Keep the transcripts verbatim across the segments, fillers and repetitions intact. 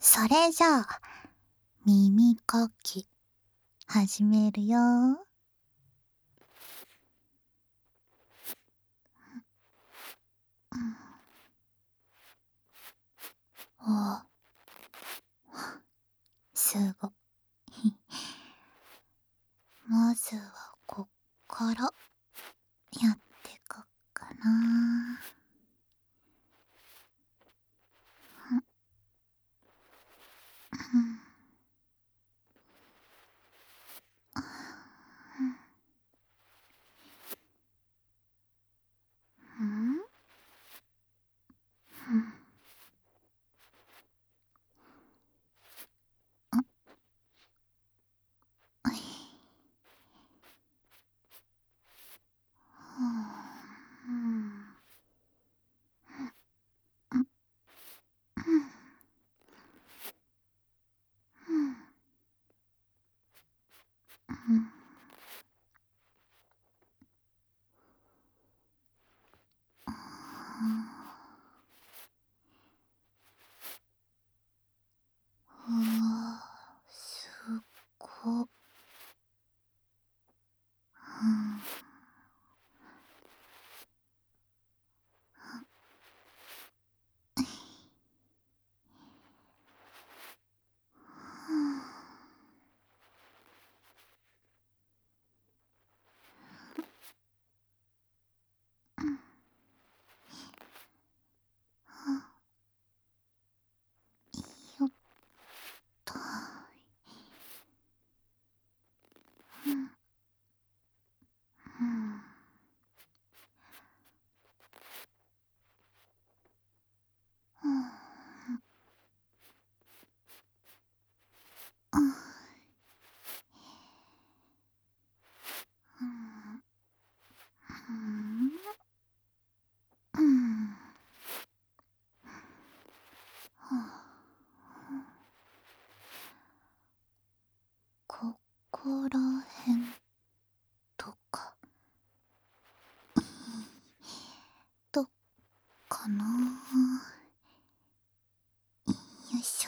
それじゃあ、耳かき、始めるよ。お、すご。まずはこっからやってくっかな。うんすっご。よっと。ここらへんとかどっかな。よいしょ。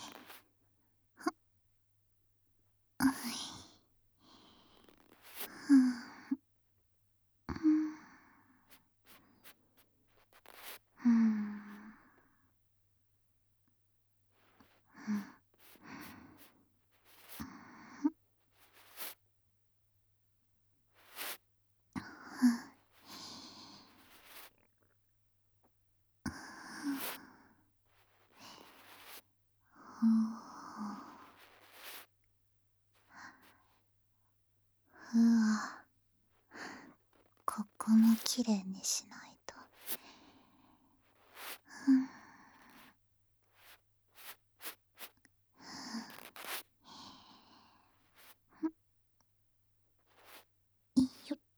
うわ、ここもきれいにしないと。よっ。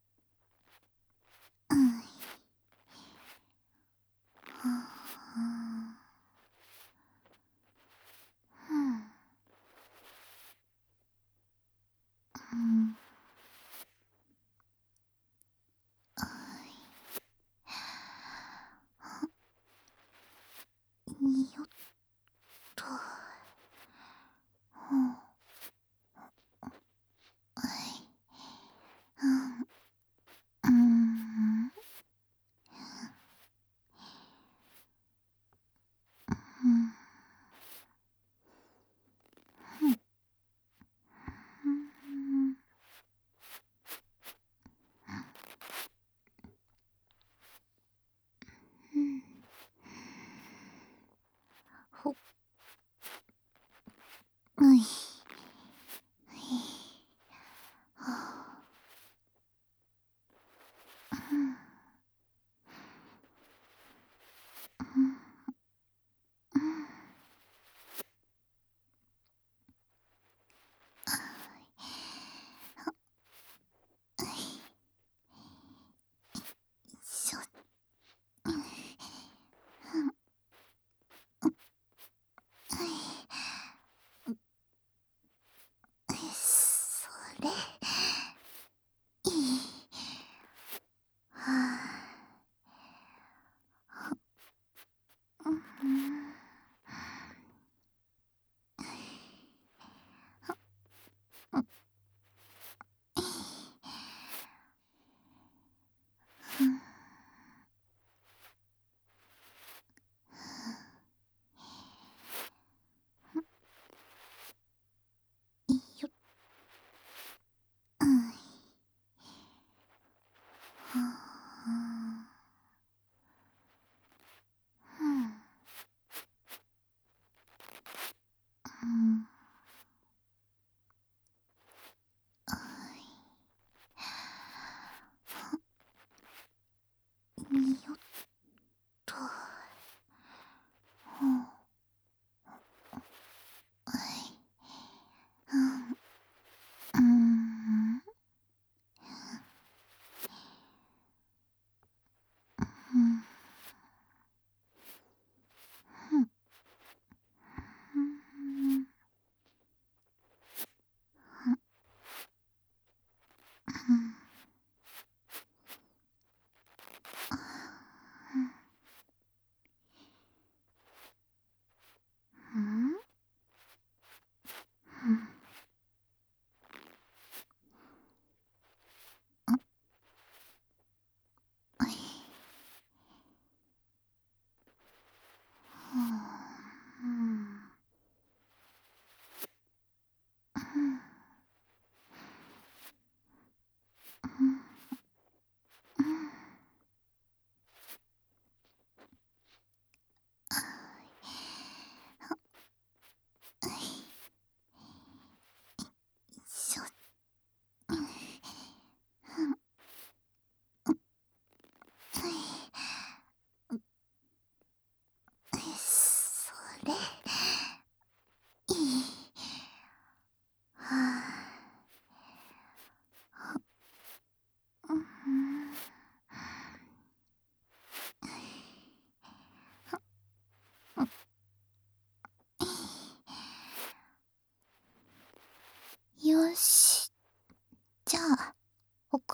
よっと。うん。ほっ。うい。しょ。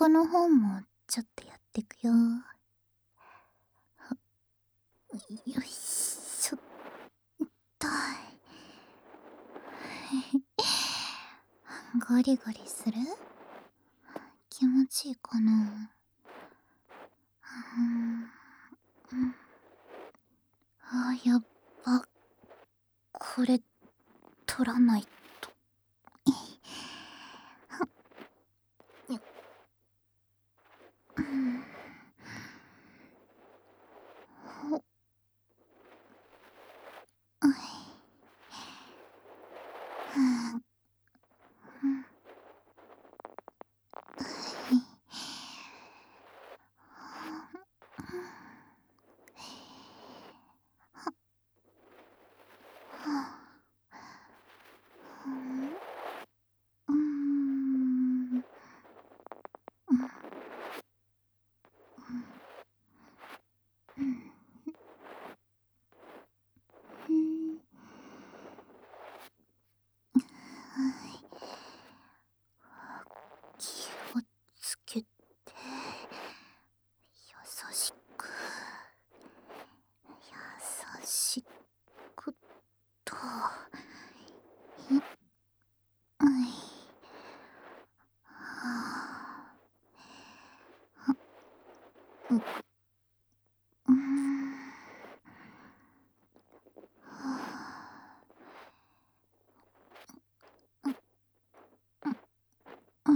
中の方もちょっとやってくよ。よいしょっと。ゴリゴリする？気持ちいいかな？うーん。あ、やっば。これ、取らないと。よっ。うん。ほっ。うい。ふん。うん。はい。ははあ。ふん。うーん。うん。うん。ふん。はい。気をつけて。優しく。優しくと。いっ。うい。はあ。はう。うーん。はあ。う。う。うん。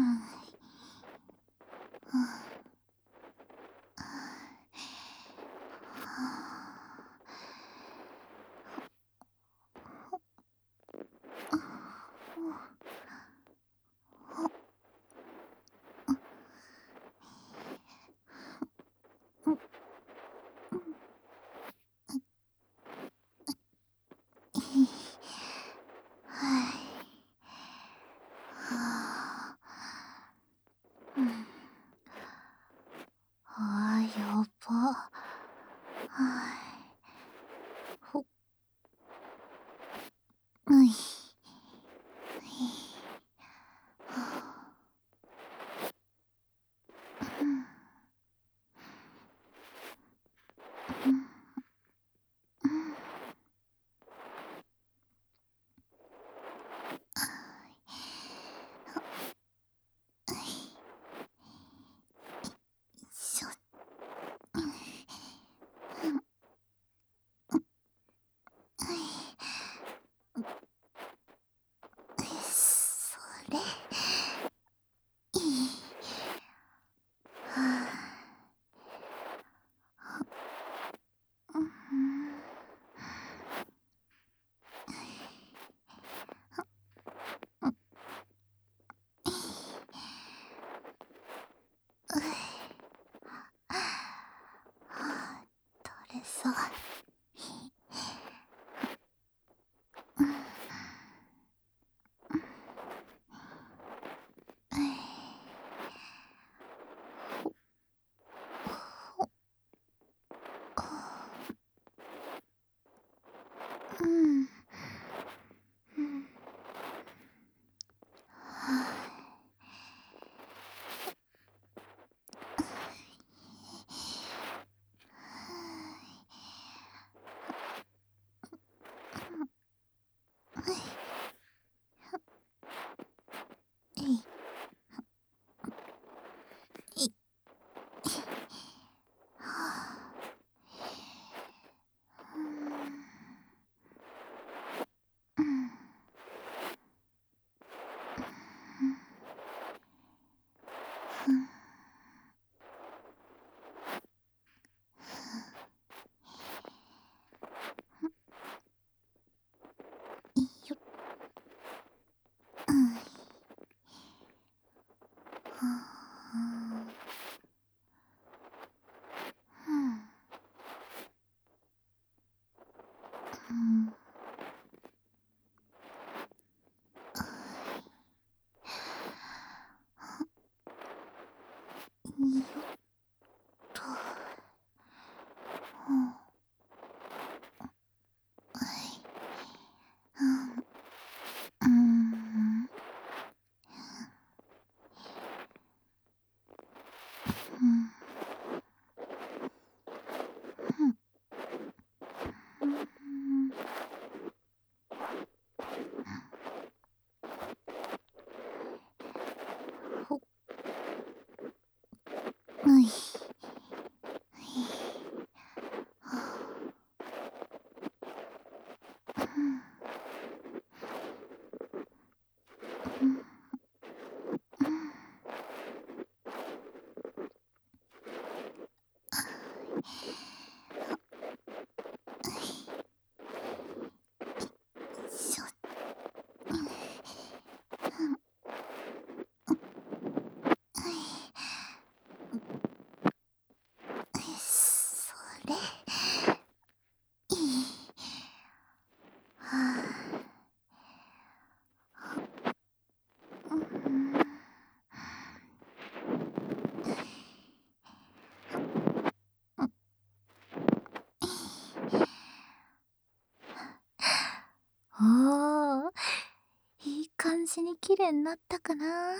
はあ。ああ。はあ。ほ。ほ。あ、ほ。ほ。あ。う。うん。う。う。いい。はい。はあ。うん。ああ、やば。はい。ほ。うい。ふい。はあ。うん。うん。うん。あい。ほ。うい。いっしょ。うん。うん。う。うい。う。うい、それ。いい。はあ。は。うふん。うい。は。う。いい。うい。はあ、取れそう。ひ。ふ。うん。うん。 い。しょ。それいい。はあ、うん。おお、いい感じに綺麗になったかな。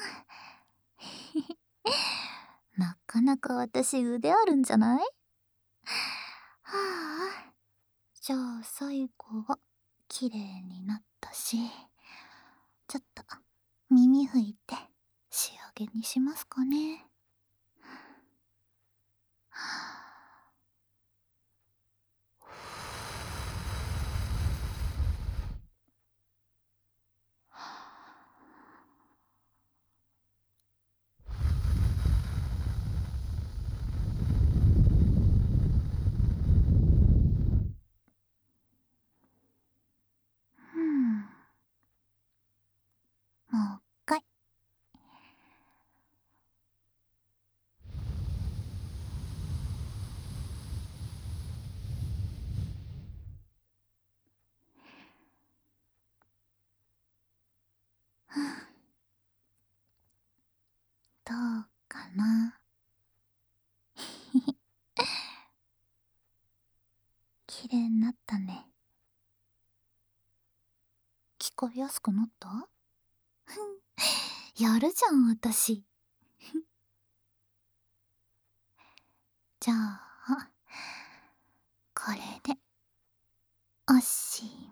なかなか私腕あるんじゃない？はあ、じゃあ最後は綺麗になったし、ちょっと耳拭いて仕上げにしますかね。うん、もう一回。どうかな。綺麗になったね。聞こえやすくなった？やるじゃん私。じゃあこれでおし